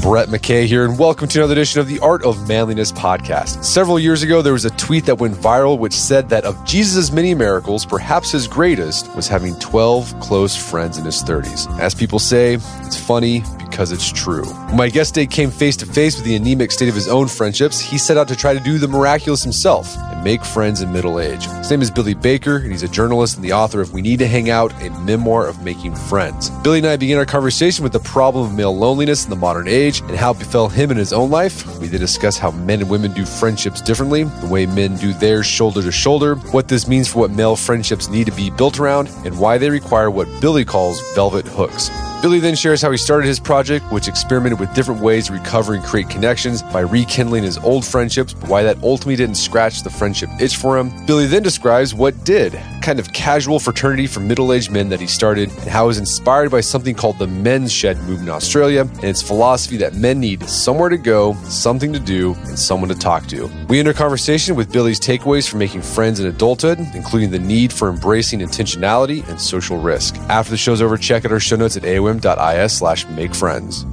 Brett McKay here, and welcome to another edition of the Art of Manliness podcast. Several years ago, there was a tweet that went viral which said that of Jesus' many miracles, perhaps his greatest was having 12 close friends in his 30s. As people say, it's funny because it's true. When my guest today came face to face with the anemic state of his own friendships, he set out to try to do the miraculous himself and make friends in middle age. His name is Billy Baker, and he's a journalist and the author of We Need to Hang Out, a memoir of making friends. Billy and I began our conversation with the problem of male loneliness in the modern age and how it befell him in his own life. We then discuss how men and women do friendships differently, the way men do theirs shoulder to shoulder, what this means for what male friendships need to be built around, and why they require what Billy calls velvet hooks. Billy then shares how he started his project, which experimented with different ways to recover and create connections by rekindling his old friendships, but why that ultimately didn't scratch the friendship itch for him. Billy then describes what did, kind of casual fraternity for middle-aged men that he started, and how it was inspired by something called the Men's Shed movement in Australia, and its philosophy that men need somewhere to go, something to do, and someone to talk to. We end our conversation with Billy's takeaways for making friends in adulthood, including the need for embracing intentionality and social risk. After the show's over, check out our show notes at aom.is/makefriends.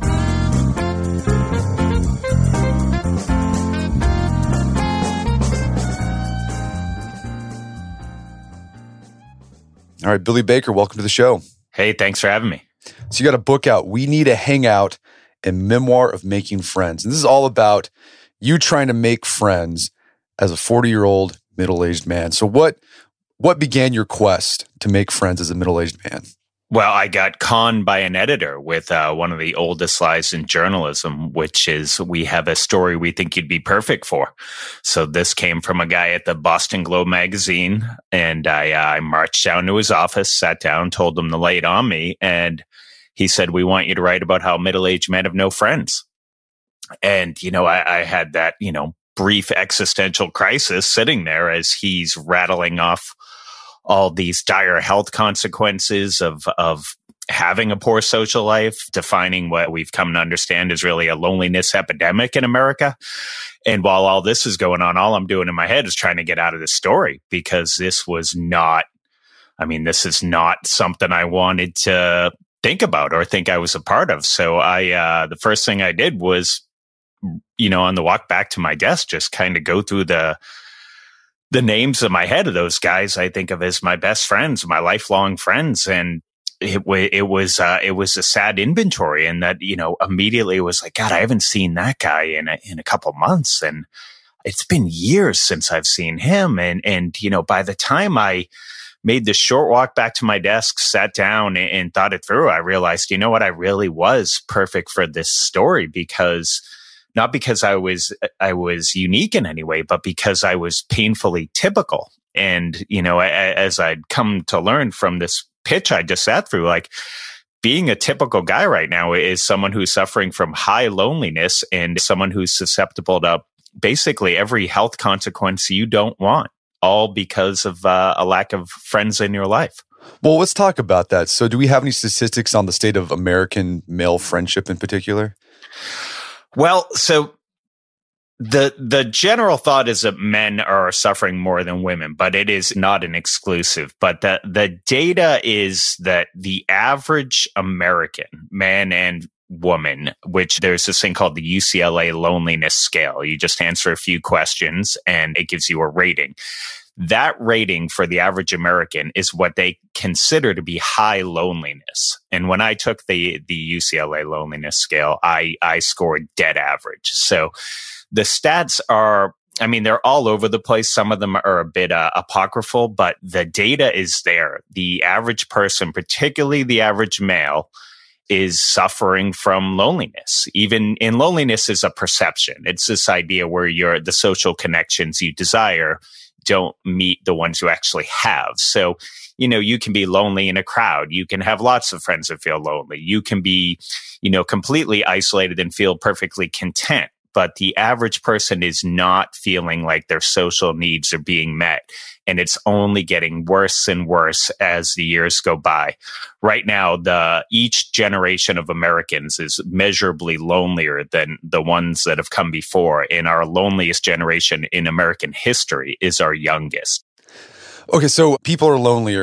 All right, Billy Baker, welcome to the show. Hey, thanks for having me. So you got a book out, We Need to Hang Out, a memoir of making friends. And this is all about you trying to make friends as a 40-year-old middle-aged man. So what began your quest to make friends as a middle-aged man? Well, I got conned by an editor with one of the oldest lies in journalism, which is we have a story we think you'd be perfect for. So this came from a guy at the Boston Globe magazine, and I marched down to his office, sat down, told him to lay it on me, and he said, "We want you to write about how middle-aged men have no friends." And, I had that, brief existential crisis sitting there as he's rattling off all these dire health consequences of having a poor social life, defining what we've come to understand is really a loneliness epidemic in America. And while all this is going on, all I'm doing in my head is trying to get out of this story, because this is not something I wanted to think about or think I was a part of. So the first thing I did was, on the walk back to my desk, just kind of go through the names in my head of those guys I think of as my best friends, my lifelong friends. And it was a sad inventory, and that, immediately it was like, God, I haven't seen that guy in a couple months. And it's been years since I've seen him. And by the time I made the short walk back to my desk, sat down and thought it through, I realized, I really was perfect for this story, because not because I was unique in any way, but because I was painfully typical. And, as I'd come to learn from this pitch I just sat through, like, being a typical guy right now is someone who's suffering from high loneliness and someone who's susceptible to basically every health consequence you don't want, all because of a lack of friends in your life. Well, let's talk about that. So do we have any statistics on the state of American male friendship in particular? Well, so the general thought is that men are suffering more than women, but it is not an exclusive. But the data is that the average American man and woman, which there's this thing called the UCLA loneliness scale. You just answer a few questions and it gives you a rating. That rating for the average American is what they consider to be high loneliness. And when I took the UCLA loneliness scale, I scored dead average. So the stats are, they're all over the place. Some of them are a bit apocryphal, but the data is there. The average person, particularly the average male, is suffering from loneliness. Even in loneliness is a perception. It's this idea where the social connections you desire don't meet the ones you actually have. So, you can be lonely in a crowd. You can have lots of friends that feel lonely. You can be, completely isolated and feel perfectly content. But the average person is not feeling like their social needs are being met. And it's only getting worse and worse as the years go by. Right now, each generation of Americans is measurably lonelier than the ones that have come before. And our loneliest generation in American history is our youngest. Okay, so people are lonelier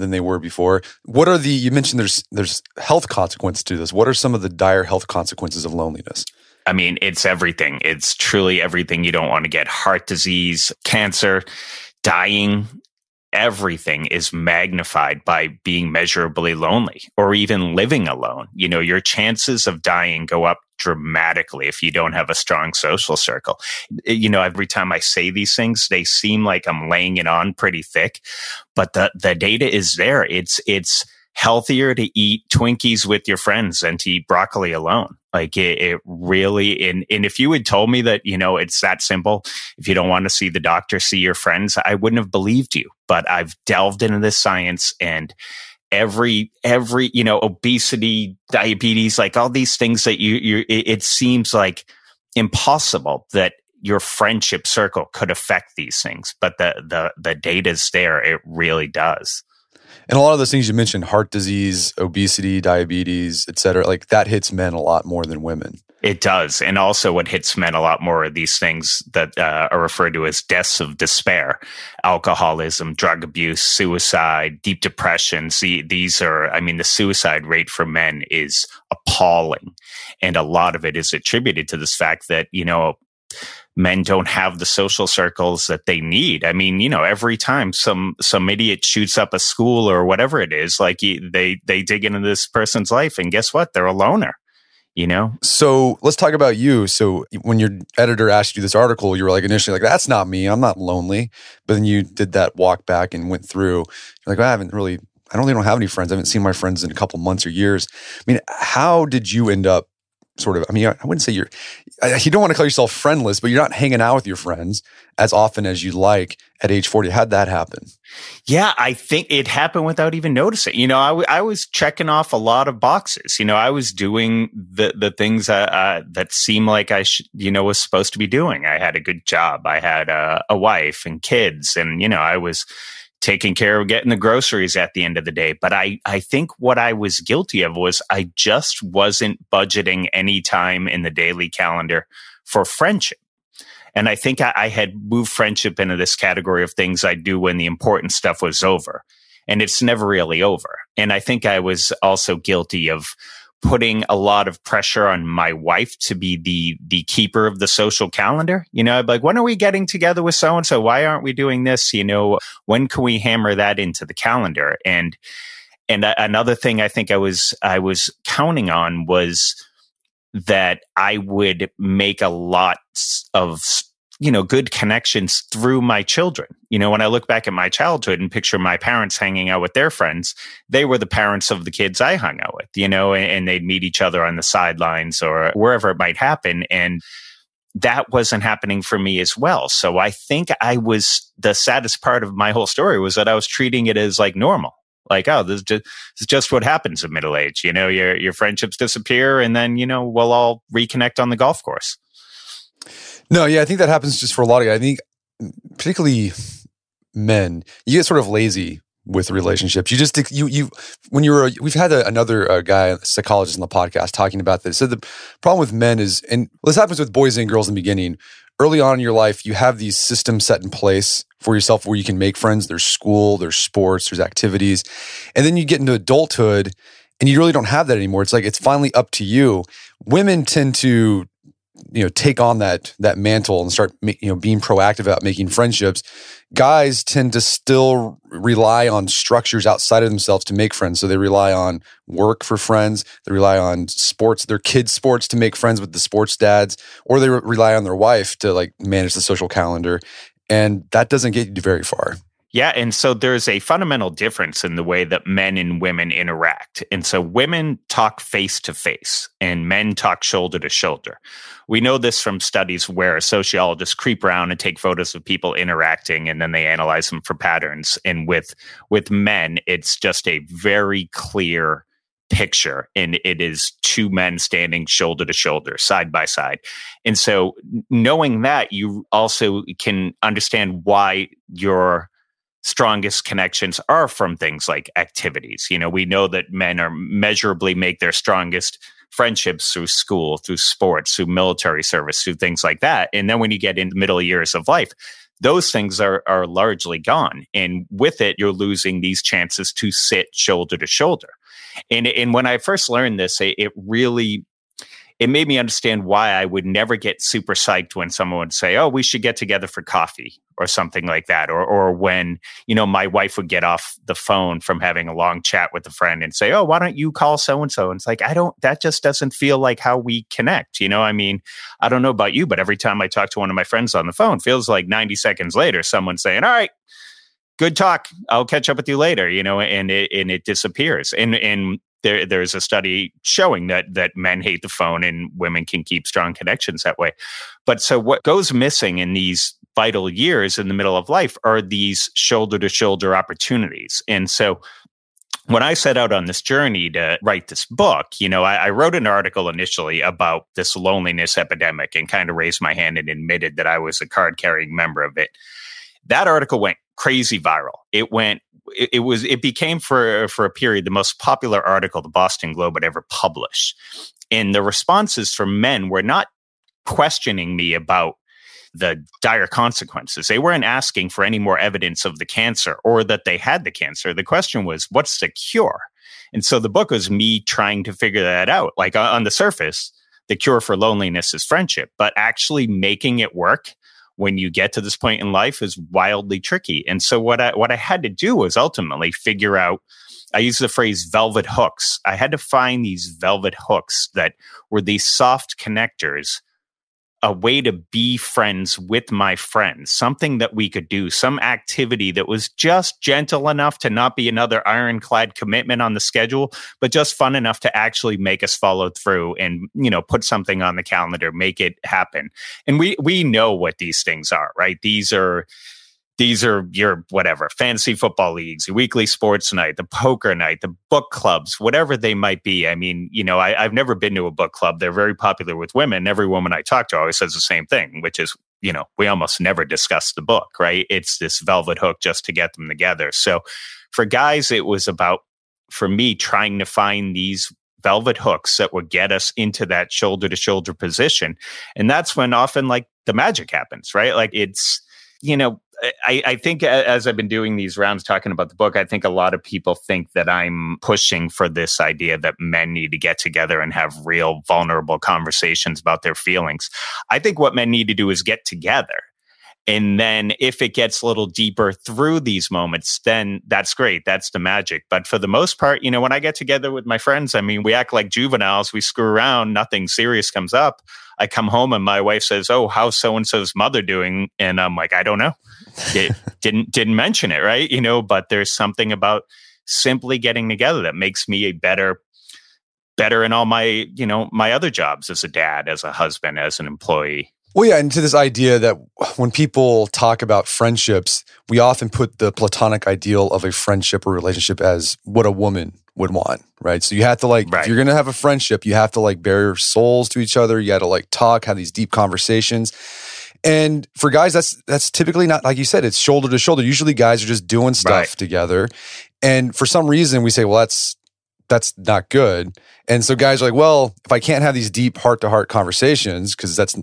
than they were before. What are you mentioned there's health consequences to this. What are some of the dire health consequences of loneliness? I mean, it's everything. It's truly everything you don't want to get. Heart disease, cancer, dying. Everything is magnified by being measurably lonely or even living alone. Your chances of dying go up dramatically if you don't have a strong social circle. Every time I say these things, they seem like I'm laying it on pretty thick, but the data is there. It's healthier to eat Twinkies with your friends than to eat broccoli alone. Like it really, and if you had told me that, it's that simple, if you don't want to see the doctor, see your friends, I wouldn't have believed you. But I've delved into this science, and every, obesity, diabetes, like all these things that it seems like impossible that your friendship circle could affect these things. But the data's there. It really does. And a lot of those things you mentioned, heart disease, obesity, diabetes, et cetera, like that hits men a lot more than women. It does. And also what hits men a lot more are these things that are referred to as deaths of despair, alcoholism, drug abuse, suicide, deep depression. These are, the suicide rate for men is appalling. And a lot of it is attributed to this fact that, men don't have the social circles that they need. Every time some idiot shoots up a school or whatever it is, like they dig into this person's life, and guess what? They're a loner. So let's talk about you. So when your editor asked you this article, you were like initially like, that's not me. I'm not lonely. But then you did that walk back and went through. You're like, well, I don't have any friends. I haven't seen my friends in a couple months or years. How did you end up sort of, I wouldn't say you don't want to call yourself friendless, but you're not hanging out with your friends as often as you'd like at age 40. How'd that happen? Yeah, I think it happened without even noticing. I was checking off a lot of boxes. I was doing the things that seemed like I was supposed to be doing. I had a good job. I had a wife and kids, and I was taking care of getting the groceries at the end of the day. But I think what I was guilty of was I just wasn't budgeting any time in the daily calendar for friendship. And I think I had moved friendship into this category of things I do when the important stuff was over. And it's never really over. And I think I was also guilty of putting a lot of pressure on my wife to be the keeper of the social calendar. I'd be like, when are we getting together with so-and-so? Why aren't we doing this? When can we hammer that into the calendar? And another thing I think I was counting on was that I would make a lot of good connections through my children. When I look back at my childhood and picture my parents hanging out with their friends, they were the parents of the kids I hung out with, and they'd meet each other on the sidelines or wherever it might happen. And that wasn't happening for me as well. So I think the saddest part of my whole story was that I was treating it as like normal. Like, oh, this is just what happens in middle age. Your friendships disappear, and then, we'll all reconnect on the golf course. No, yeah, I think that happens just for a lot of guys. I think particularly men, you get sort of lazy with relationships. We've had another guy, a psychologist on the podcast talking about this. So the problem with men is, and this happens with boys and girls in the beginning, early on in your life, you have these systems set in place for yourself where you can make friends. There's school, there's sports, there's activities. And then you get into adulthood and you really don't have that anymore. It's like, it's finally up to you. Women tend to take on that mantle and start being proactive about making friendships. Guys tend to still rely on structures outside of themselves to make friends. So they rely on work for friends. They rely on sports, their kids' sports, to make friends with the sports dads, or they rely on their wife to manage the social calendar. And that doesn't get you very far. Yeah. And so there's a fundamental difference in the way that men and women interact. And so women talk face to face and men talk shoulder to shoulder. We know this from studies where sociologists creep around and take photos of people interacting and then they analyze them for patterns. And with men, it's just a very clear picture, and it is two men standing shoulder to shoulder, side by side. And so knowing that, you also can understand why your strongest connections are from things like activities. We know that men are measurably make their strongest friendships through school, through sports, through military service, through things like that. And then when you get into middle years of life, those things are largely gone. And with it, you're losing these chances to sit shoulder to shoulder. And when I first learned this, it made me understand why I would never get super psyched when someone would say, oh, we should get together for coffee or something like that. Or when, my wife would get off the phone from having a long chat with a friend and say, oh, why don't you call so-and-so? And it's like, that just doesn't feel like how we connect. I mean, I don't know about you, but every time I talk to one of my friends on the phone, feels like 90 seconds later, someone's saying, all right, good talk. I'll catch up with you later, and it disappears. And there's a study showing that men hate the phone and women can keep strong connections that way. But so what goes missing in these vital years in the middle of life are these shoulder to shoulder opportunities. And so when I set out on this journey to write this book, I wrote an article initially about this loneliness epidemic and kind of raised my hand and admitted that I was a card-carrying member of it. That article went crazy viral. It became for a period the most popular article the Boston Globe had ever published. And the responses from men were not questioning me about the dire consequences. They weren't asking for any more evidence of the cancer or that they had the cancer. The question was, what's the cure? And so the book was me trying to figure that out. Like on the surface, the cure for loneliness is friendship, but actually making it work when you get to this point in life is wildly tricky. And so what I had to do was ultimately figure out, I use the phrase velvet hooks. I had to find these velvet hooks that were these soft connectors, a way to be friends with my friends, something that we could do, some activity that was just gentle enough to not be another ironclad commitment on the schedule, but just fun enough to actually make us follow through and, put something on the calendar, make it happen. And we know what these things are, right? These are your whatever, fantasy football leagues, your weekly sports night, the poker night, the book clubs, whatever they might be. I mean, I've never been to a book club. They're very popular with women. Every woman I talk to always says the same thing, which is, we almost never discuss the book, right? It's this velvet hook just to get them together. So for guys, it was about, for me, trying to find these velvet hooks that would get us into that shoulder to shoulder position. And that's when often like the magic happens, right? Like it's, I think as I've been doing these rounds talking about the book, I think a lot of people think that I'm pushing for this idea that men need to get together and have real vulnerable conversations about their feelings. I think what men need to do is get together. And then if it gets a little deeper through these moments, then that's great. That's the magic. But for the most part, when I get together with my friends, I mean, we act like juveniles. We screw around. Nothing serious comes up. I come home and my wife says, oh, how's so-and-so's mother doing? And I'm like, I don't know. Didn't mention it, right? But there's something about simply getting together that makes me a better in all my, my other jobs as a dad, as a husband, as an employee. Well, yeah, and to this idea that when people talk about friendships, we often put the platonic ideal of a friendship or relationship as what a woman would want, right? So you have to right. If you're going to have a friendship, you have to bare souls to each other. You got to talk, have these deep conversations. And for guys, that's typically not, like you said, it's shoulder to shoulder. Usually guys are just doing stuff together. And for some reason we say, well, that's not good. And so guys are like, well, if I can't have these deep heart-to-heart conversations, because that's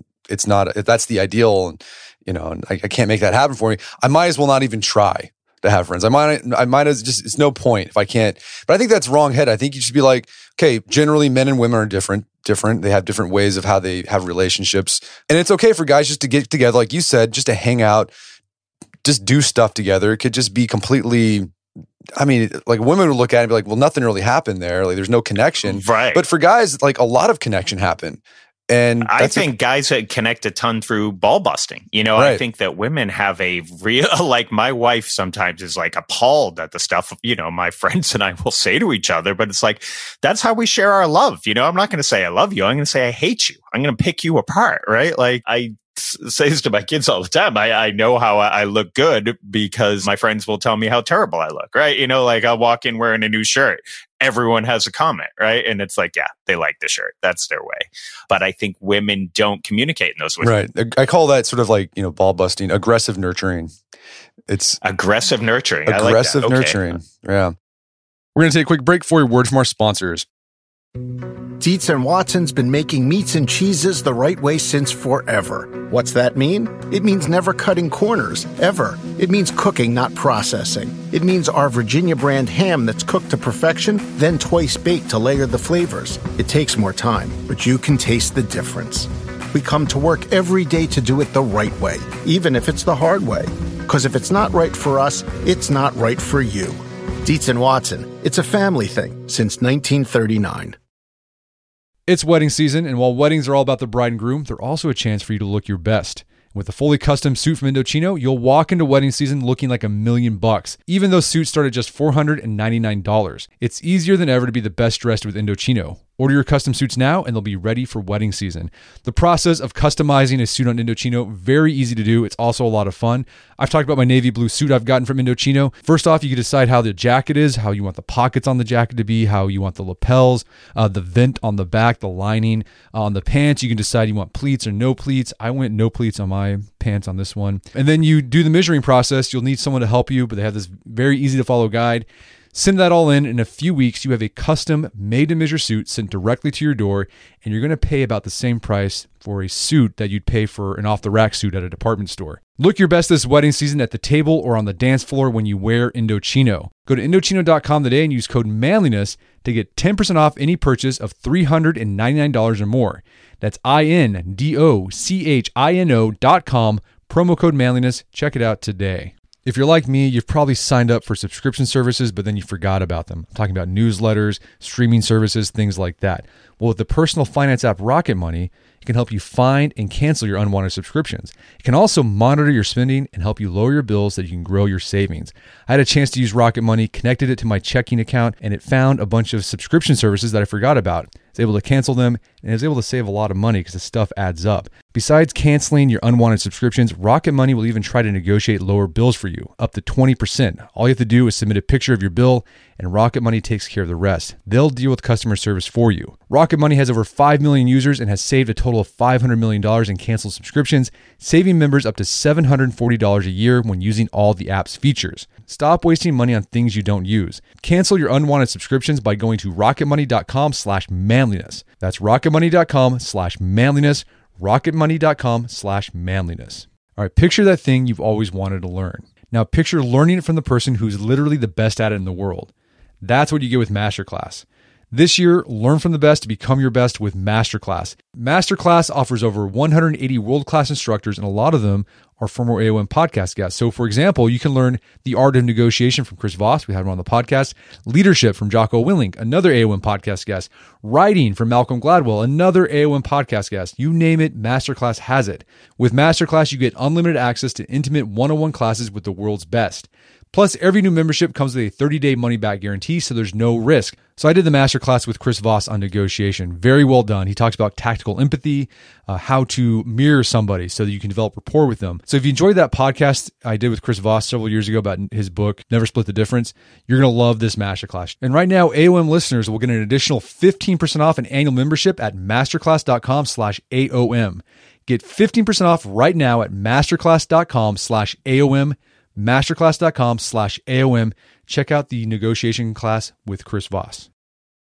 the ideal, and I can't make that happen for me, I might as well not even try to have friends. I might as just, it's no point if I can't. But I think that's wrong head. I think you should be like, okay, generally men and women are different. They have different ways of how they have relationships. And it's okay for guys just to get together, like you said, just to hang out, just do stuff together. It could just be completely, like women would look at it and be like, well, nothing really happened there. Like there's no connection. Right. But for guys, a lot of connection happened. And I think guys that connect a ton through ball busting. Right. I think that women have a real, my wife sometimes is appalled at the stuff, my friends and I will say to each other, but it's that's how we share our love. I'm not going to say I love you. I'm going to say I hate you. I'm going to pick you apart. Right. I say this to my kids all the time. I know how I look good because my friends will tell me how terrible I look. Right. I'll walk in wearing a new shirt. Everyone has a comment, right? And it's yeah, they like the shirt. That's their way. But I think women don't communicate in those ways. Right. I call that sort of ball busting, aggressive nurturing. It's aggressive nurturing. Aggressive nurturing. Yeah. We're going to take a quick break for a word from our sponsors. Dietz & Watson's been making meats and cheeses the right way since forever. What's that mean? It means never cutting corners, ever. It means cooking, not processing. It means our Virginia brand ham that's cooked to perfection, then twice baked to layer the flavors. It takes more time, but you can taste the difference. We come to work every day to do it the right way, even if it's the hard way. Because if it's not right for us, it's not right for you. Dietz & Watson, it's a family thing since 1939. It's wedding season, and while weddings are all about the bride and groom, they're also a chance for you to look your best. With a fully custom suit from Indochino, you'll walk into wedding season looking like $1,000,000, even though suits start at just $499. It's easier than ever to be the best dressed with Indochino. Order your custom suits now and they'll be ready for wedding season. The process of customizing a suit on Indochino, very easy to do. It's also a lot of fun. I've talked about my navy blue suit I've gotten from Indochino. First off, you can decide how the jacket is, how you want the pockets on the jacket to be, how you want the lapels, the vent on the back, the lining. On the pants, you can decide you want pleats or no pleats. I went no pleats on my pants on this one. And then you do the measuring process. You'll need someone to help you, but they have this very easy to follow guide. Send that all in a few weeks, you have a custom made-to-measure suit sent directly to your door, and you're going to pay about the same price for a suit that you'd pay for an off-the-rack suit at a department store. Look your best this wedding season at the table or on the dance floor when you wear Indochino. Go to Indochino.com today and use code MANLINESS to get 10% off any purchase of $399 or more. That's INDOCHINO.com, promo code MANLINESS. Check it out today. If you're like me, you've probably signed up for subscription services, but then you forgot about them. I'm talking about newsletters, streaming services, things like that. Well, with the personal finance app Rocket Money, it can help you find and cancel your unwanted subscriptions. It can also monitor your spending and help you lower your bills so that you can grow your savings. I had a chance to use Rocket Money, connected it to my checking account, and it found a bunch of subscription services that I forgot about. I was able to cancel them, and I was able to save a lot of money because the stuff adds up. Besides canceling your unwanted subscriptions, Rocket Money will even try to negotiate lower bills for you, up to 20%. All you have to do is submit a picture of your bill, and Rocket Money takes care of the rest. They'll deal with customer service for you. Rocket Money has over 5 million users and has saved a total of $500 million in canceled subscriptions, saving members up to $740 a year when using all the app's features. Stop wasting money on things you don't use. Cancel your unwanted subscriptions by going to rocketmoney.com/manliness. That's rocketmoney.com/manliness. rocketmoney.com/manliness. All right, picture that thing you've always wanted to learn. Now picture learning it from the person who's literally the best at it in the world. That's what you get with Masterclass. This year, learn from the best to become your best with Masterclass. Masterclass offers over 180 world-class instructors, and a lot of them are former AOM podcast guests. So, for example, you can learn the art of negotiation from Chris Voss. We had him on the podcast. Leadership from Jocko Willink, another AOM podcast guest. Writing from Malcolm Gladwell, another AOM podcast guest. You name it, Masterclass has it. With Masterclass, you get unlimited access to intimate one-on-one classes with the world's best. Plus, every new membership comes with a 30-day money-back guarantee, so there's no risk. So I did the masterclass with Chris Voss on negotiation. Very well done. He talks about tactical empathy, how to mirror somebody so that you can develop rapport with them. So if you enjoyed that podcast I did with Chris Voss several years ago about his book, Never Split the Difference, you're going to love this masterclass. And right now, AOM listeners will get an additional 15% off an annual membership at masterclass.com/AOM. Get 15% off right now at masterclass.com/AOM. masterclass.com/AOM. Check out the negotiation class with Chris Voss.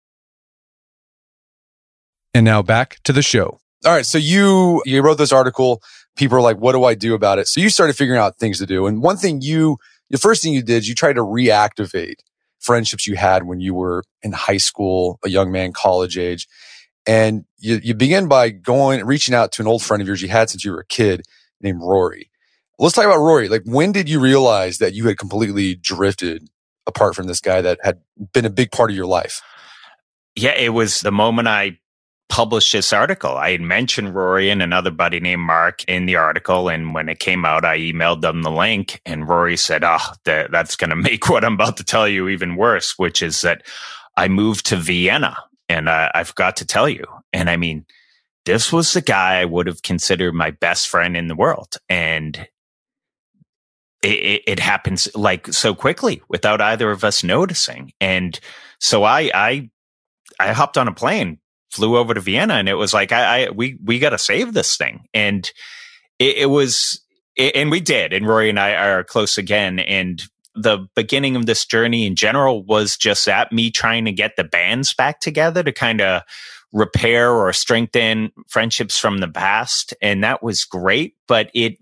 And now back to the show. All right. So you wrote this article. People are like, what do I do about it? So you started figuring out things to do. And one thing the first thing you did is you tried to reactivate friendships you had when you were in high school, a young man, college age. And you begin by reaching out to an old friend of yours you had since you were a kid named Rory. Let's talk about Rory. Like, when did you realize that you had completely drifted apart from this guy that had been a big part of your life? Yeah, it was the moment I published this article. I had mentioned Rory and another buddy named Mark in the article. And when it came out, I emailed them the link. And Rory said, that's going to make what I'm about to tell you even worse, which is that I moved to Vienna. And I forgot to tell you. And I mean, this was the guy I would have considered my best friend in the world. And it happens like so quickly without either of us noticing. And so I hopped on a plane, flew over to Vienna, and it was like, we got to save this thing. And and we did. And Rory and I are close again. And the beginning of this journey in general was just that, me trying to get the bands back together to kind of repair or strengthen friendships from the past. And that was great, but it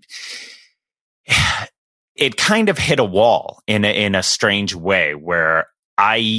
kind of hit a wall in a strange way where I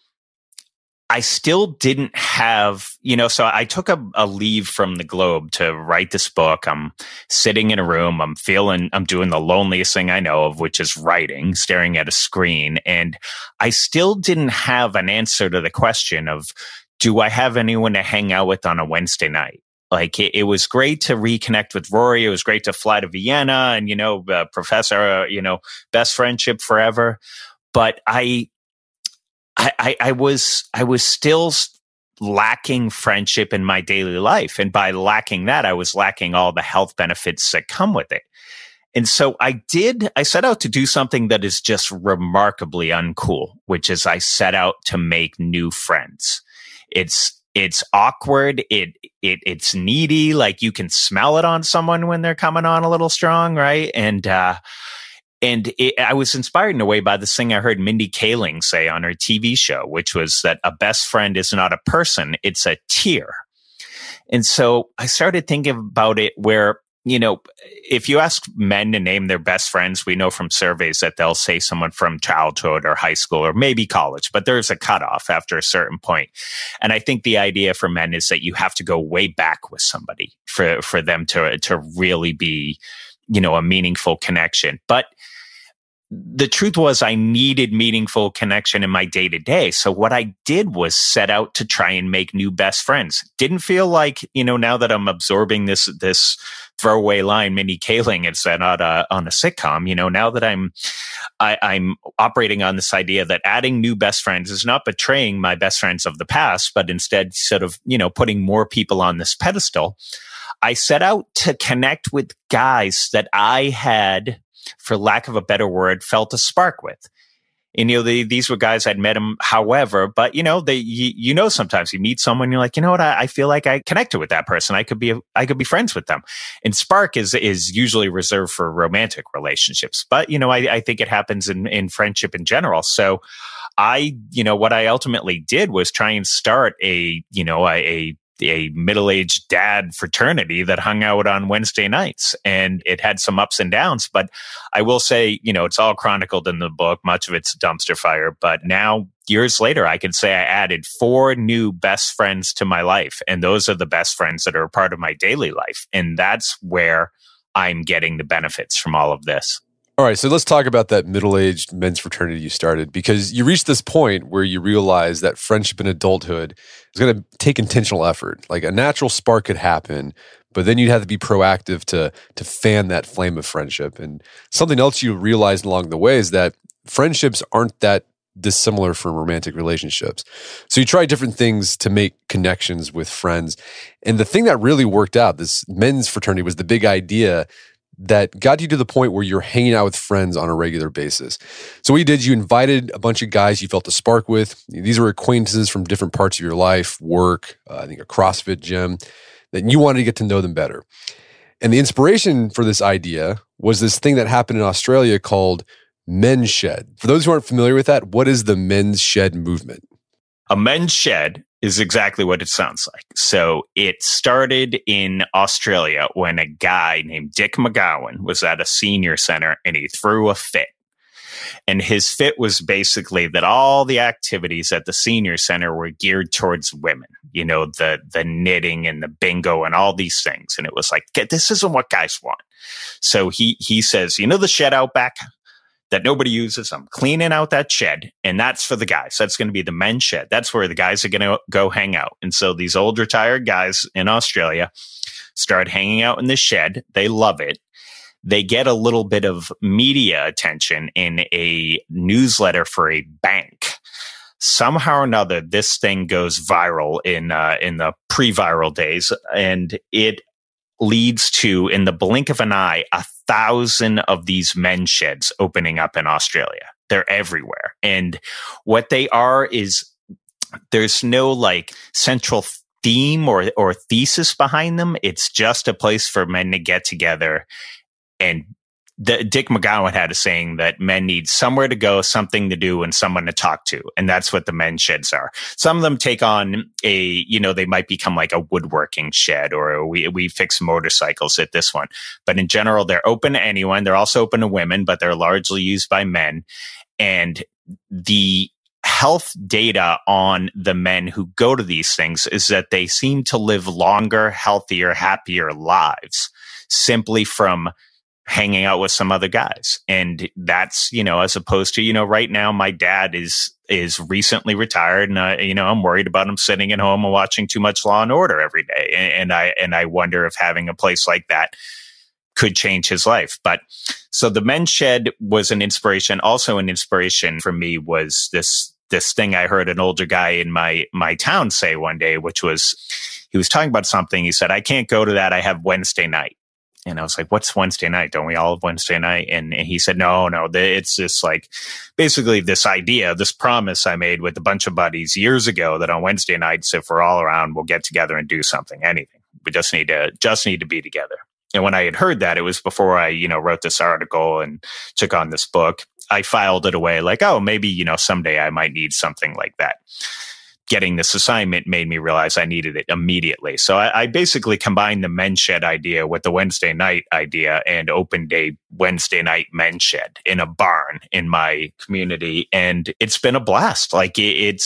still didn't have, so I took a leave from the Globe to write this book. I'm sitting in a room. I'm doing the loneliest thing I know of, which is writing, staring at a screen. And I still didn't have an answer to the question of, do I have anyone to hang out with on a Wednesday night? Like, it was great to reconnect with Rory. It was great to fly to Vienna and, Professor, best friendship forever. But I was still lacking friendship in my daily life. And by lacking that, I was lacking all the health benefits that come with it. And so I set out to do something that is just remarkably uncool, which is I set out to make new friends. It's awkward. It's needy. Like, you can smell it on someone when they're coming on a little strong, right? I was inspired in a way by this thing I heard Mindy Kaling say on her TV show, which was that a best friend is not a person, it's a tier. And so I started thinking about it where, if you ask men to name their best friends, we know from surveys that they'll say someone from childhood or high school or maybe college, but there's a cutoff after a certain point. And I think the idea for men is that you have to go way back with somebody for them to really be, a meaningful connection. But the truth was I needed meaningful connection in my day to day. So what I did was set out to try and make new best friends. Didn't feel like, now that I'm absorbing this throwaway line, Mindy Kaling had said on a sitcom, now that I'm operating on this idea that adding new best friends is not betraying my best friends of the past, but instead sort of, putting more people on this pedestal. I set out to connect with guys that I had, for lack of a better word, felt a spark with. And, these were guys I'd met them, however, but, sometimes you meet someone, you're like, you know what, I feel like I connected with that person. I could be friends with them. And spark is usually reserved for romantic relationships. But, I think it happens in friendship in general. So what I ultimately did was try and start a middle-aged dad fraternity that hung out on Wednesday nights. And it had some ups and downs, but I will say, it's all chronicled in the book. Much of it's dumpster fire. But now, years later, I can say I added 4 new best friends to my life. And those are the best friends that are a part of my daily life. And that's where I'm getting the benefits from all of this. All right, so let's talk about that middle-aged men's fraternity you started, because you reached this point where you realize that friendship in adulthood is going to take intentional effort. Like, a natural spark could happen, but then you'd have to be proactive to fan that flame of friendship. And something else you realized along the way is that friendships aren't that dissimilar from romantic relationships. So you try different things to make connections with friends. And the thing that really worked out, this men's fraternity, was the big idea that got you to the point where you're hanging out with friends on a regular basis. So what you did, you invited a bunch of guys you felt a spark with. These were acquaintances from different parts of your life, work, I think a CrossFit gym, that you wanted to get to know them better. And the inspiration for this idea was this thing that happened in Australia called Men's Shed. For those who aren't familiar with that, what is the Men's Shed movement? A men's shed is exactly what it sounds like. So it started in Australia when a guy named Dick McGowan was at a senior center and he threw a fit. And his fit was basically that all the activities at the senior center were geared towards women, the knitting and the bingo and all these things. And it was like, this isn't what guys want. So he says, the shed out back that nobody uses, I'm cleaning out that shed, and that's for the guys. That's going to be the men's shed. That's where the guys are going to go hang out. And so these old retired guys in Australia start hanging out in the shed. They love it. They get a little bit of media attention in a newsletter for a bank. Somehow or another, this thing goes viral in the pre-viral days, and it leads to, in the blink of an eye, 1,000 of these men's sheds opening up in Australia. They're everywhere. And what they are is, there's no central theme or thesis behind them. It's just a place for men to get together and Dick McGowan had a saying that men need somewhere to go, something to do, and someone to talk to. And that's what the men's sheds are. Some of them take on they might become like a woodworking shed, or we fix motorcycles at this one. But in general, they're open to anyone. They're also open to women, but they're largely used by men. And the health data on the men who go to these things is that they seem to live longer, healthier, happier lives simply from hanging out with some other guys. And that's, as opposed to, right now my dad is recently retired, and I'm worried about him sitting at home and watching too much Law and Order every day. And I wonder if having a place like that could change his life. But so the men's shed was an inspiration. Also an inspiration for me was this thing I heard an older guy in my town say one day, which was, he was talking about something. He said, I can't go to that. I have Wednesday night. And I was like, what's Wednesday night? Don't we all have Wednesday night? And he said, no, it's just like basically this idea, this promise I made with a bunch of buddies years ago that on Wednesday nights, if we're all around, we'll get together and do something, anything. We just need to be together. And when I had heard that, it was before I, wrote this article and took on this book. I filed it away like, oh, maybe, someday I might need something like that. Getting this assignment made me realize I needed it immediately. So I basically combined the men's shed idea with the Wednesday night idea and opened a Wednesday night men's shed in a barn in my community. And it's been a blast. Like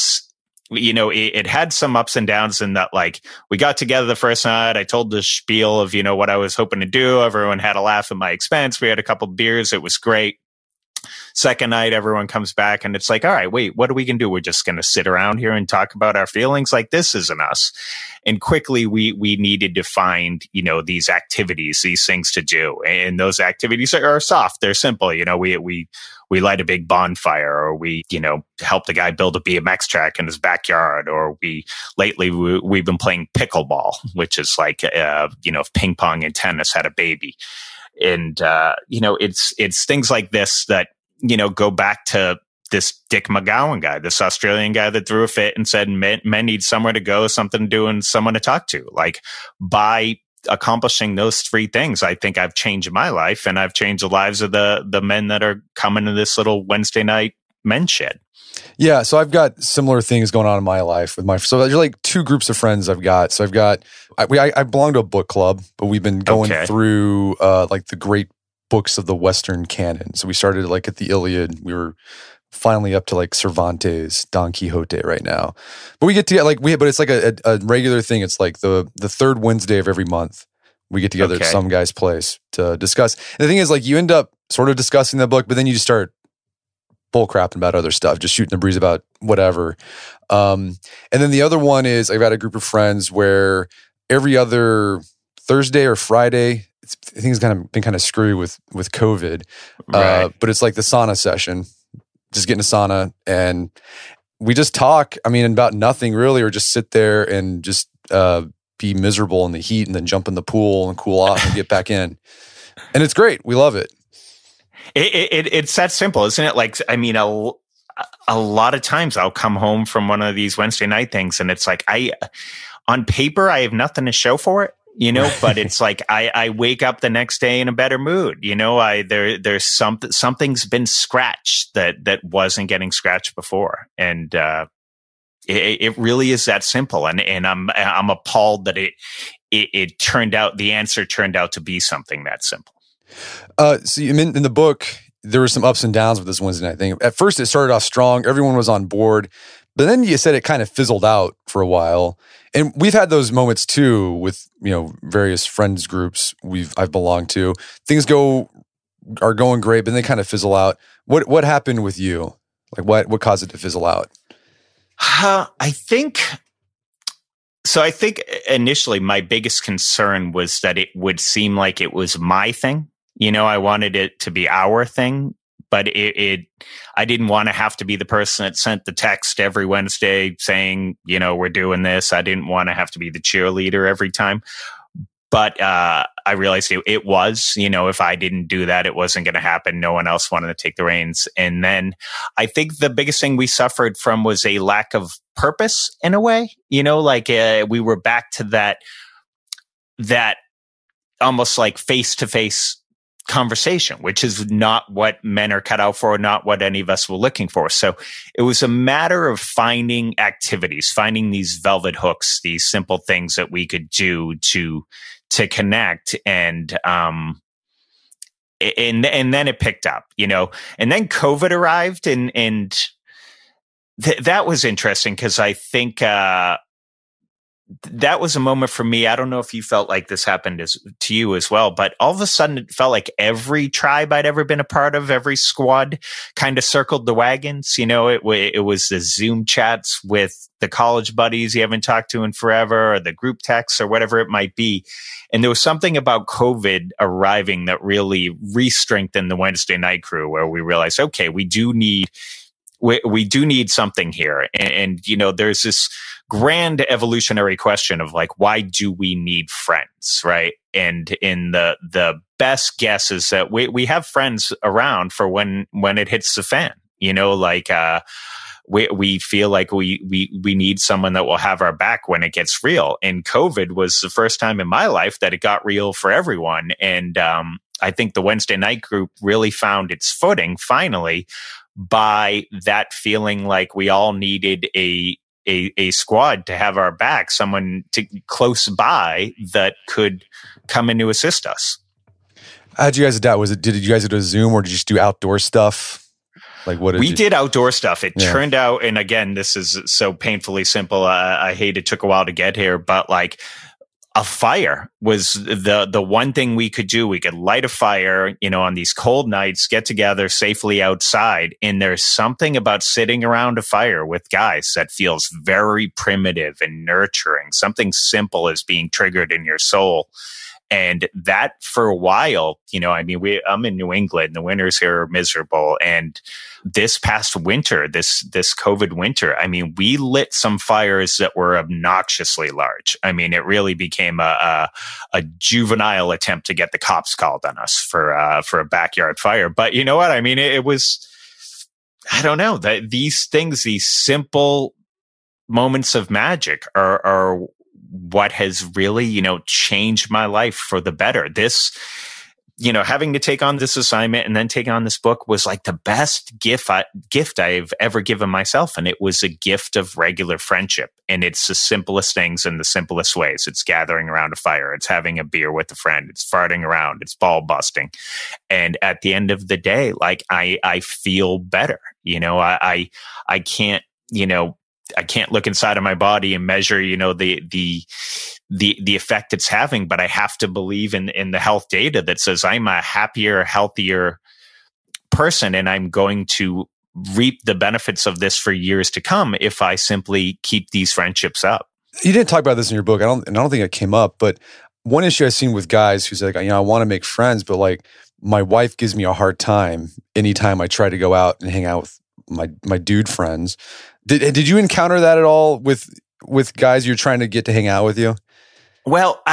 it had some ups and downs in that, like, we got together the first night. I told the spiel of, what I was hoping to do. Everyone had a laugh at my expense. We had a couple of beers. It was great. Second night, everyone comes back and it's like, all right, wait, what are we going to do? We're just going to sit around here and talk about our feelings? Like, this isn't us. And quickly we needed to find, these activities, these things to do. And those activities are soft. They're simple. We light a big bonfire, or we, help the guy build a BMX track in his backyard, or lately we've been playing pickleball, which is like, if ping pong and tennis had a baby. And, it's things like this that, go back to this Dick McGowan guy, this Australian guy that threw a fit and said, men need somewhere to go, something to do, and someone to talk to. Like, by accomplishing those three things, I think I've changed my life, and I've changed the lives of the men that are coming to this little Wednesday night men's shed. Yeah, so I've got similar things going on in my life so there's like two groups of friends I've got. So I belong to a book club, but we've been going through like the great books of the Western canon. So we started like at the Iliad. We were finally up to like Cervantes, Don Quixote right now. But we get to but it's like a regular thing. It's like the third Wednesday of every month. We get together at some guy's place to discuss. And the thing is, like, you end up sort of discussing the book, but then you just start bullcrapping about other stuff, just shooting the breeze about whatever. And then the other one is, I've got a group of friends where every other Thursday or Friday, things been kind of screwy with COVID, right. But it's like the sauna session. Just get in a sauna and we just talk. I mean, about nothing really, or just sit there and just be miserable in the heat, and then jump in the pool and cool off and get back in. And it's great. We love it. It's that simple, isn't it? Like, I mean, a lot of times I'll come home from one of these Wednesday night things, and it's like, on paper, I have nothing to show for it, but it's like, I wake up the next day in a better mood. There's something's been scratched that wasn't getting scratched before. And, it really is that simple. And I'm appalled that it turned out, the answer turned out to be something that simple. So in the book, there were some ups and downs with this Wednesday night thing. At first, it started off strong. Everyone was on board. But then you said it kind of fizzled out for a while. And we've had those moments too with, various friends groups I've belonged to. Things are going great, but then they kind of fizzle out. What happened with you? Like what caused it to fizzle out? I think initially my biggest concern was that it would seem like it was my thing. I wanted it to be our thing, but I didn't want to have to be the person that sent the text every Wednesday saying, we're doing this. I didn't want to have to be the cheerleader every time. But I realized it was, if I didn't do that, it wasn't going to happen. No one else wanted to take the reins. And then I think the biggest thing we suffered from was a lack of purpose in a way. We were back to that almost like face-to-face conversation, which is not what men are cut out for, not what any of us were looking for. So it was a matter of finding activities, finding these velvet hooks, these simple things that we could do to connect. And then it picked up, and then COVID arrived and that was interesting because I think, that was a moment for me. I don't know if you felt like this happened to you as well, but all of a sudden it felt like every tribe I'd ever been a part of, every squad kind of circled the wagons. It was the Zoom chats with the college buddies you haven't talked to in forever, or the group texts or whatever it might be. And there was something about COVID arriving that really re-strengthened the Wednesday night crew, where we realized, okay, we do need something here. And there's this grand evolutionary question of like, why do we need friends, right? And in the best guess is that we have friends around for when it hits the fan, we feel like we need someone that will have our back when it gets real. And COVID was the first time in my life that it got real for everyone. And I think the Wednesday night group really found its footing finally by that feeling like we all needed a squad to have our back, someone close by that could come in to assist us. How'd you guys adapt? Did you guys do a Zoom, or did you just do outdoor stuff? Like what? We did outdoor stuff. It turned out, and again, this is so painfully simple. I hate it took a while to get here, but like a fire was the one thing we could do. We could light a fire, on these cold nights, get together safely outside. And there's something about sitting around a fire with guys that feels very primitive and nurturing. Something simple is being triggered in your soul. And that for a while, I'm in New England, the winters here are miserable. And this past winter, this COVID winter, we lit some fires that were obnoxiously large. It really became a juvenile attempt to get the cops called on us for a backyard fire. But you know what? It was, I don't know, that these things, these simple moments of magic are what has really, changed my life for the better. This, having to take on this assignment and then take on this book was like the best gift I've ever given myself. And it was a gift of regular friendship. And it's the simplest things in the simplest ways. It's gathering around a fire. It's having a beer with a friend. It's farting around. It's ball busting. And at the end of the day, like I feel better. I can't, I can't look inside of my body and measure, the effect it's having, but I have to believe in the health data that says I'm a happier, healthier person, and I'm going to reap the benefits of this for years to come if I simply keep these friendships up. You didn't talk about this in your book. I don't think it came up, but one issue I've seen with guys who say, like, I want to make friends, but like my wife gives me a hard time anytime I try to go out and hang out with my dude friends. Did you encounter that at all with guys you're trying to get to hang out with you? Well,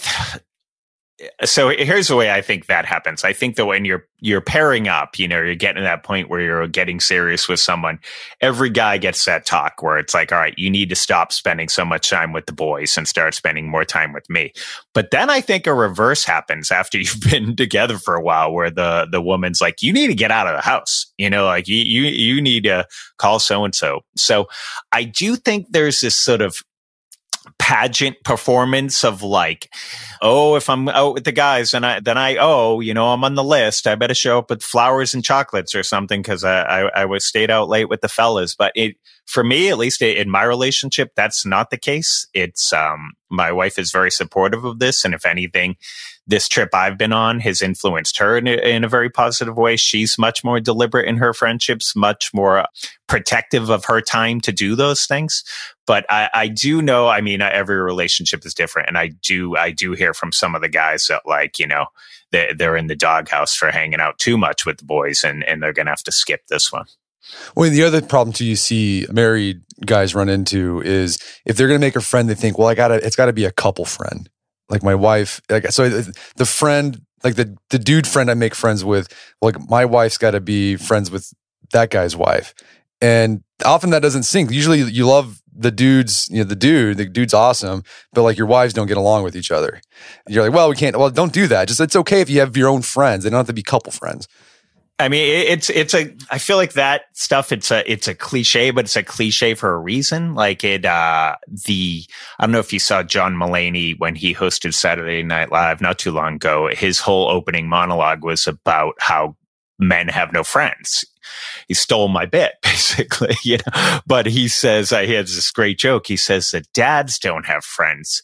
so here's the way I think that happens. I think that when you're pairing up, you're getting to that point where you're getting serious with someone, every guy gets that talk where it's like, all right, you need to stop spending so much time with the boys and start spending more time with me. But then I think a reverse happens after you've been together for a while, where the woman's like, you need to get out of the house. Like you need to call so-and-so. So I do think there's this sort of pageant performance of like, oh, if I'm out with the guys and I'm on the list, I better show up with flowers and chocolates or something because I was stayed out late with the fellas. But for me, at least in my relationship, that's not the case. It's my wife is very supportive of this, and if anything, this trip I've been on has influenced her in a very positive way. She's much more deliberate in her friendships, much more protective of her time to do those things. But I do know, every relationship is different. And I do hear from some of the guys that like, they're in the doghouse for hanging out too much with the boys and they're going to have to skip this one. Well, the other problem too you see married guys run into is if they're going to make a friend, they think, well, it's got to be a couple friend. Like my wife, so the friend, like the dude friend I make friends with, like my wife's got to be friends with that guy's wife. And often that doesn't sync. Usually you love the dude's awesome, but like your wives don't get along with each other. You're like, well, we can't. Well, don't do that. Just it's okay if you have your own friends. They don't have to be couple friends. I mean, I feel like that stuff, it's a cliche, but it's a cliche for a reason. Like I don't know if you saw John Mulaney when he hosted Saturday Night Live not too long ago. His whole opening monologue was about how men have no friends. He stole my bit, basically, but he says, he has this great joke. He says that dads don't have friends.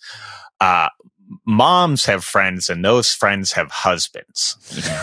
Moms have friends, and those friends have husbands.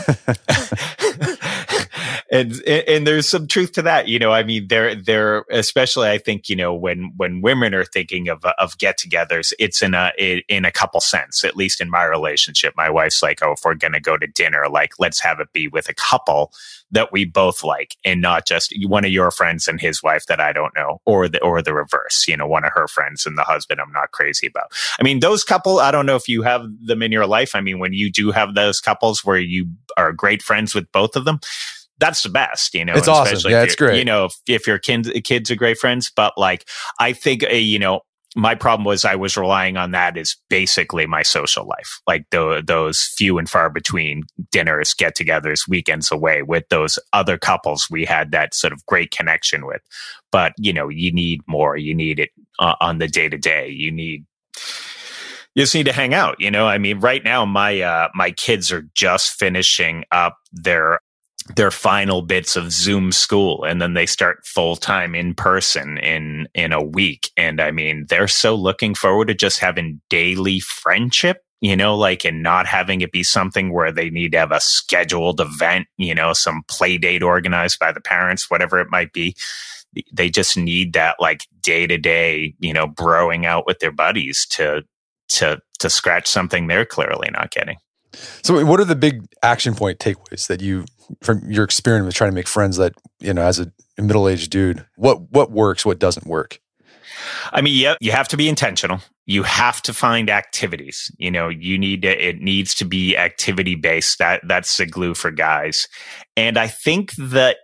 And there's some truth to that. I mean, they're especially, I think, when women are thinking of get-togethers, it's in a couple sense. At least in my relationship, my wife's like, oh, if we're going to go to dinner, like, let's have it be with a couple that we both like, and not just one of your friends and his wife that I don't know, or the reverse. One of her friends and the husband I'm not crazy about. I mean, those couple, I don't know if you have them in your life. I mean, when you do have those couples where you are great friends with both of them, that's the best, It's awesome. Yeah, it's great. If your kids are great friends, but like, I think, my problem was I was relying on that as basically my social life, like those few and far between dinners, get-togethers, weekends away with those other couples we had that sort of great connection with. But, you need more. You need it on the day-to-day. You just need to hang out. I mean, right now, my kids are just finishing up their final bits of Zoom school, and then they start full-time in person in a week. And I mean, they're so looking forward to just having daily friendship, and not having it be something where they need to have a scheduled event, some play date organized by the parents, whatever it might be. They just need that like day-to-day, broing out with their buddies to scratch something they're clearly not getting. So what are the big action point takeaways that from your experience with trying to make friends that, as a middle-aged dude, what works, what doesn't work? I mean, you have to be intentional. You have to find activities. It needs to be activity-based. That's the glue for guys. And I think that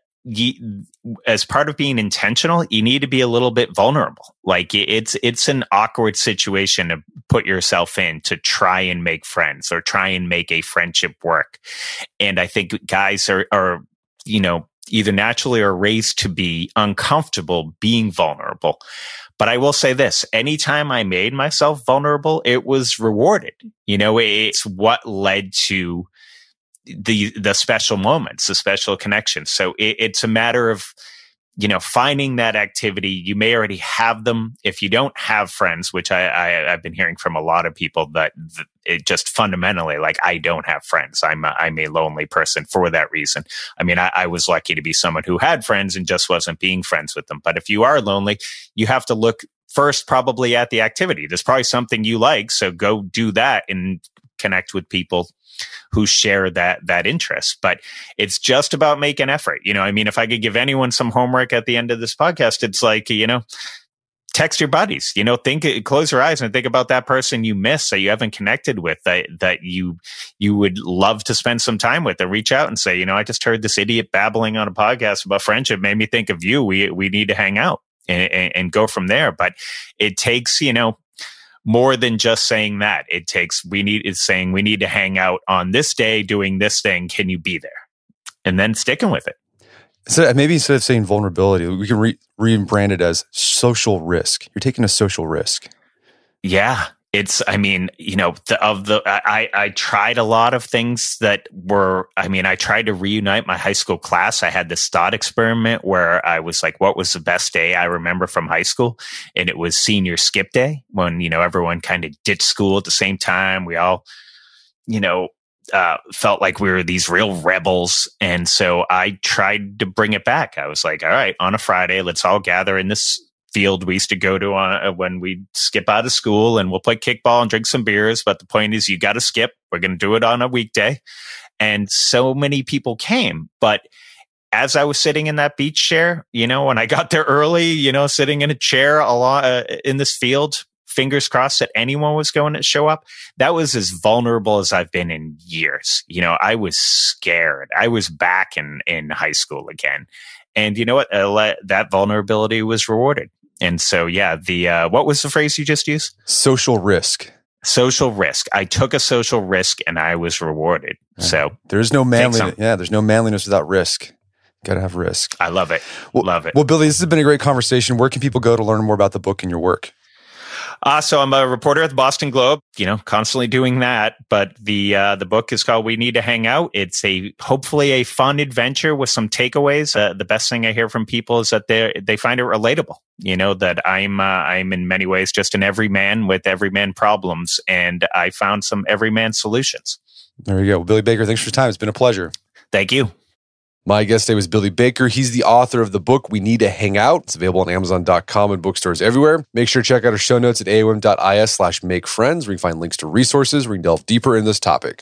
as part of being intentional, you need to be a little bit vulnerable. Like it's an awkward situation to put yourself in to try and make friends or try and make a friendship work. And I think guys are either naturally or raised to be uncomfortable being vulnerable. But I will say this, anytime I made myself vulnerable, it was rewarded. It's what led to the special moments, the special connections. So it's a matter of, finding that activity. You may already have them. If you don't have friends, which I've been hearing from a lot of people that it just fundamentally, like, I don't have friends. I'm a lonely person for that reason. I mean, I was lucky to be someone who had friends and just wasn't being friends with them. But if you are lonely, you have to look first probably at the activity. There's probably something you like. So go do that and connect with people who share that interest. But it's just about making effort. I mean, if I could give anyone some homework at the end of this podcast, it's like, text your buddies, close your eyes and think about that person you miss that you haven't connected with, that you would love to spend some time with, and reach out and say, I just heard this idiot babbling on a podcast about friendship, made me think of you. We need to hang out and go from there. But it takes, more than just saying that. We need to hang out on this day doing this thing. Can you be there? And then sticking with it. So maybe instead of saying vulnerability, we can rebrand it as social risk. You're taking a social risk. Yeah. I tried a lot of things that were, I tried to reunite my high school class. I had this thought experiment where I was like, what was the best day I remember from high school? And it was senior skip day when, everyone kind of ditched school at the same time. We all, felt like we were these real rebels. And so I tried to bring it back. I was like, all right, on a Friday, let's all gather in this field we used to go to when we skip out of school, and we'll play kickball and drink some beers. But the point is, you got to skip. We're going to do it on a weekday. And so many people came. But as I was sitting in that beach chair, when I got there early, sitting in a chair in this field, fingers crossed that anyone was going to show up, that was as vulnerable as I've been in years. I was scared. I was back in high school again. And you know what? That vulnerability was rewarded. And so, yeah, what was the phrase you just used? Social risk. Social risk. I took a social risk and I was rewarded. So there's no manliness. Yeah, there's no manliness without risk. Got to have risk. I love it. Love it. Well, Billy, this has been a great conversation. Where can people go to learn more about the book and your work? So I'm a reporter at the Boston Globe, constantly doing that. But the book is called We Need to Hang Out. It's hopefully a fun adventure with some takeaways. The best thing I hear from people is that they find it relatable. That I'm in many ways just an everyman with everyman problems, and I found some everyman solutions. There you go. Well, Billy Baker, thanks for your time. It's been a pleasure. Thank you. My guest today was Billy Baker. He's the author of the book, We Need to Hang Out. It's available on Amazon.com and bookstores everywhere. Make sure to check out our show notes at aom.is/makefriends, where you can find links to resources where you can delve deeper in this topic.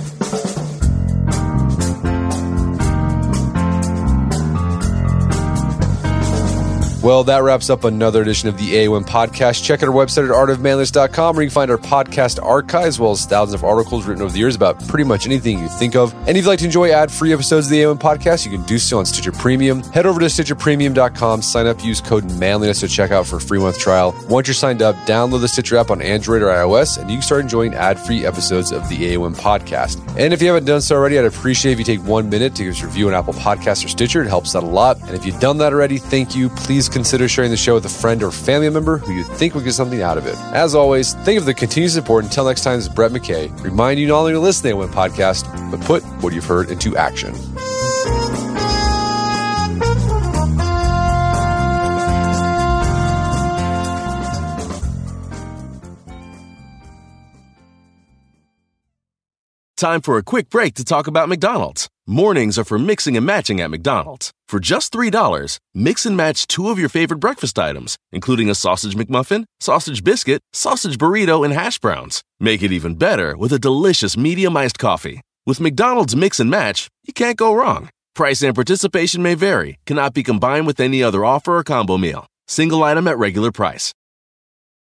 Well, that wraps up another edition of the AOM podcast. Check out our website at artofmanliness.com, where you can find our podcast archive, as well as thousands of articles written over the years about pretty much anything you think of. And if you'd like to enjoy ad-free episodes of the AOM podcast, you can do so on Stitcher Premium. Head over to StitcherPremium.com, sign up, use code manliness to check out for a free month trial. Once you're signed up, download the Stitcher app on Android or iOS, and you can start enjoying ad-free episodes of the AOM podcast. And if you haven't done so already, I'd appreciate if you take 1 minute to give us a review on Apple Podcasts or Stitcher. It helps out a lot. And if you've done that already, thank you. Please consider sharing the show with a friend or family member who you think would get something out of it. As always, thank you for the continued support. Until next time, this is Brett McKay. Remind you not only to listen to the AOM podcast, but put what you've heard into action. Time for a quick break to talk about McDonald's. Mornings are for mixing and matching at McDonald's. For just $3, mix and match 2 of your favorite breakfast items, including a sausage McMuffin, sausage biscuit, sausage burrito, and hash browns. Make it even better with a delicious medium iced coffee. With McDonald's Mix and Match, you can't go wrong. Price and participation may vary, cannot be combined with any other offer or combo meal. Single item at regular price.